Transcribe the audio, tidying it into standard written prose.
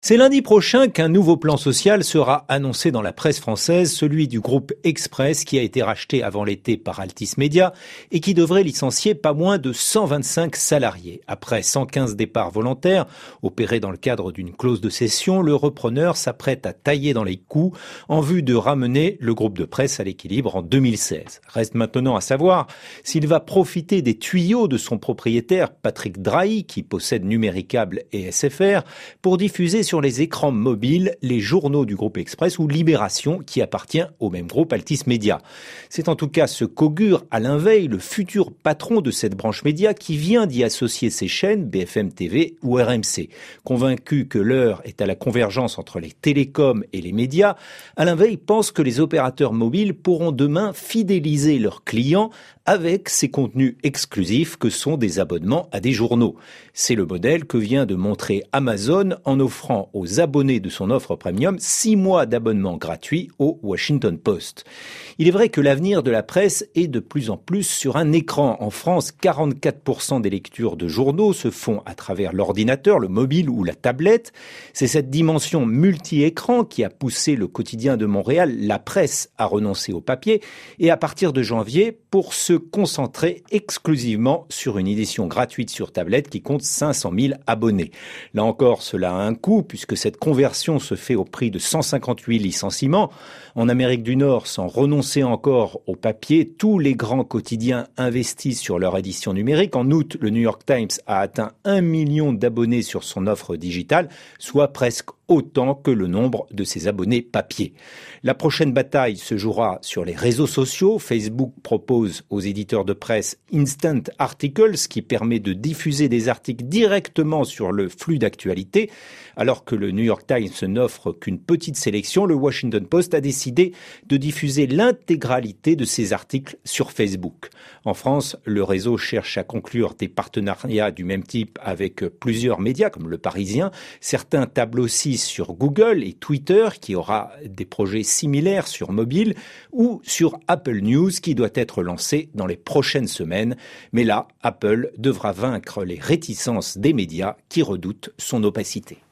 C'est lundi prochain qu'un nouveau plan social sera annoncé dans la presse française, celui du groupe Express qui a été racheté avant l'été par Altice Media et qui devrait licencier pas moins de 125 salariés. Après 115 départs volontaires opérés dans le cadre d'une clause de cession, le repreneur s'apprête à tailler dans les coûts en vue de ramener le groupe de presse à l'équilibre en 2016. Reste maintenant à savoir s'il va profiter des tuyaux de son propriétaire Patrick Drahi, qui possède Numéricable et SFR, pour diffuser sur les écrans mobiles les journaux du groupe Express ou Libération qui appartient au même groupe Altice Media. C'est en tout cas ce qu'augure Alain Veil, le futur patron de cette branche média qui vient d'y associer ses chaînes BFM TV ou RMC. Convaincu que l'heure est à la convergence entre les télécoms et les médias, Alain Veil pense que les opérateurs mobiles pourront demain fidéliser leurs clients avec ces contenus exclusifs que sont des abonnements à des journaux. C'est le modèle que vient de montrer Amazon en offrant aux abonnés de son offre premium 6 mois d'abonnement gratuit au Washington Post. Il est vrai que l'avenir de la presse est de plus en plus sur un écran. En France, 44% des lectures de journaux se font à travers l'ordinateur, le mobile ou la tablette. C'est cette dimension multi-écran qui a poussé le quotidien de Montréal, La Presse, à renoncer au papier et à partir de janvier pour se concentrer exclusivement sur une édition gratuite sur tablette qui compte 500 000 abonnés. Là encore, cela a un coût puisque cette conversion se fait au prix de 158 licenciements. En Amérique du Nord, sans renoncer encore au papier, tous les grands quotidiens investissent sur leur édition numérique. En août, le New York Times a atteint 1 million d'abonnés sur son offre digitale, soit presque autant que le nombre de ses abonnés papier. La prochaine bataille se jouera sur les réseaux sociaux. Facebook propose aux éditeurs de presse Instant Articles, qui permet de diffuser des articles directement sur le flux d'actualité. Alors que le New York Times n'offre qu'une petite sélection, le Washington Post a décidé de diffuser l'intégralité de ses articles sur Facebook. En France, le réseau cherche à conclure des partenariats du même type avec plusieurs médias comme Le Parisien. Certains tablent aussi sur Google et Twitter, qui aura des projets similaires sur mobile, ou sur Apple News, qui doit être lancé dans les prochaines semaines. Mais là, Apple devra vaincre les réticences des médias qui redoutent son opacité.